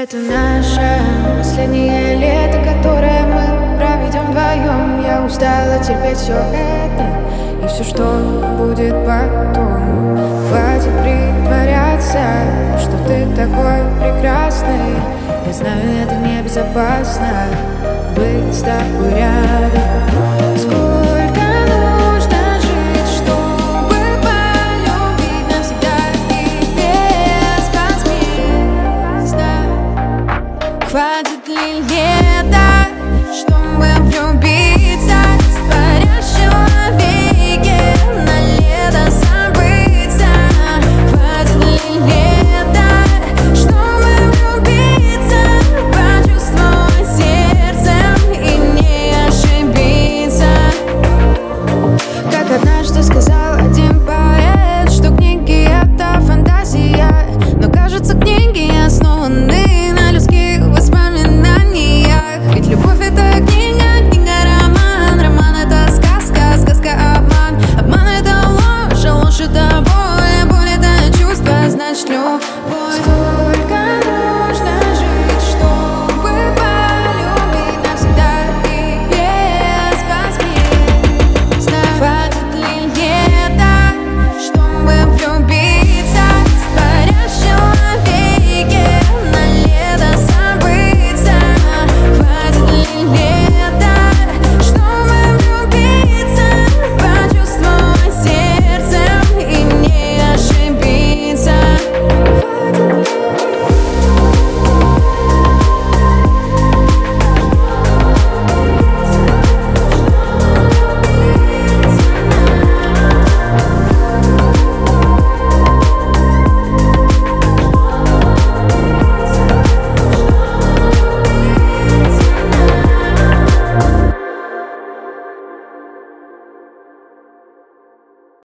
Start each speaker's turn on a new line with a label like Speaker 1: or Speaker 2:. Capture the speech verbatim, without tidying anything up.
Speaker 1: Это наше последнее лето, которое мы проведем вдвоем. Я устала терпеть все это и все, что будет потом. Хватит притворяться, что ты такой прекрасный. Я знаю, это небезопасно быть с тобой рядом. Сколько нужно жить, чтобы полюбить навсегда и безвозмездно. Хватит